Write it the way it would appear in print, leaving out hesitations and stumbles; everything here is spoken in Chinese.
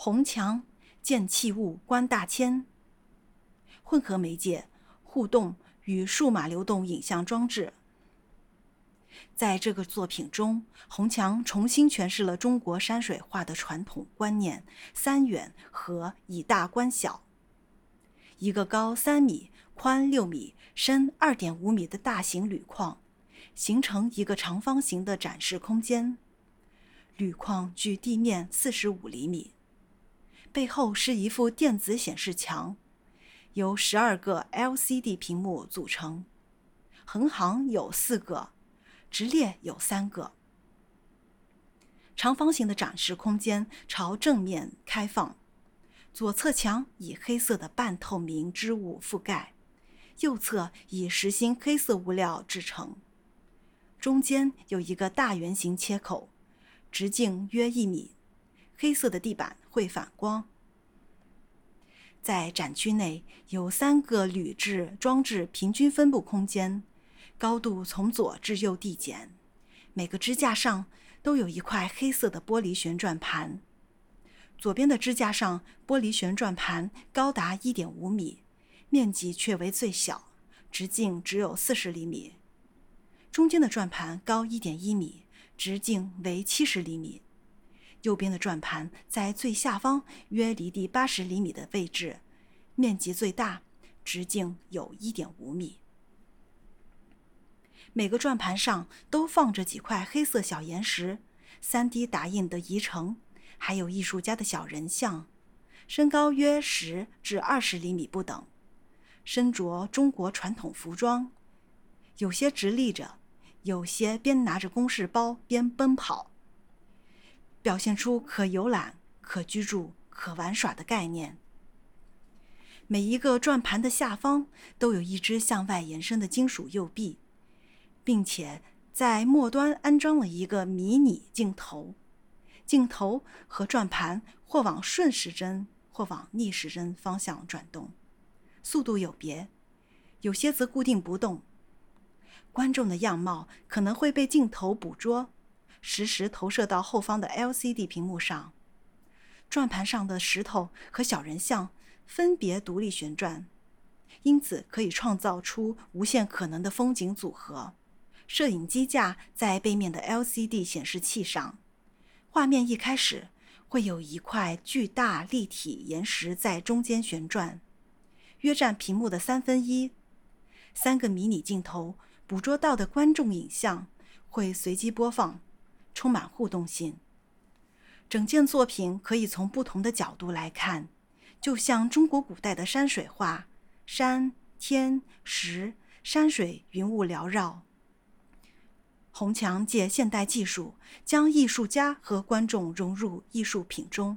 红墙见器物观大千，混合媒介互动与数码流动影像装置。在这个作品中，红墙重新诠释了中国山水画的传统观念三远和以大观小。一个高3米、宽6米、深2.5米的大型铝框，形成一个长方形的展示空间。铝框距地面45厘米，背后是一副电子显示墙，由12个 LCD 屏幕组成，横行有4个，直列有3个。长方形的展示空间朝正面开放，左侧墙以黑色的半透明织物覆盖，右侧以实心黑色物料制成。中间有一个大圆形切口，直径约1米，黑色的地板会反光。在展区内有3个铝制装置平均分布空间，高度从左至右递减，每个支架上都有一块黑色的玻璃旋转盘。左边的支架上玻璃旋转盘高达 1.5 米，面积却为最小，直径只有40厘米。中间的转盘高 1.1 米，直径为70厘米。右边的转盘在最下方约离地80厘米的位置，面积最大，直径有 1.5 米。每个转盘上都放着几块黑色小岩石，3D 打印的移成，还有艺术家的小人像，身高约10至20厘米不等，身着中国传统服装，有些直立着，有些边拿着公事包边奔跑，表现出可游览、可居住、可玩耍的概念。每一个转盘的下方都有一只向外延伸的金属右臂，并且在末端安装了一个迷你镜头，镜头和转盘或往顺时针或往逆时针方向转动，速度有别，有些则固定不动。观众的样貌可能会被镜头捕捉，实时投射到后方的 LCD 屏幕上。转盘上的石头和小人像分别独立旋转，因此可以创造出无限可能的风景组合。摄影机架在背面的 LCD 显示器上，画面一开始会有一块巨大立体岩石在中间旋转，约占屏幕的1/3。3个迷你镜头捕捉到的观众影像会随机播放，充满互动性。整件作品可以从不同的角度来看，就像中国古代的山水画，山、天、石、山水云雾缭绕。红墙借现代技术，将艺术家和观众融入艺术品中，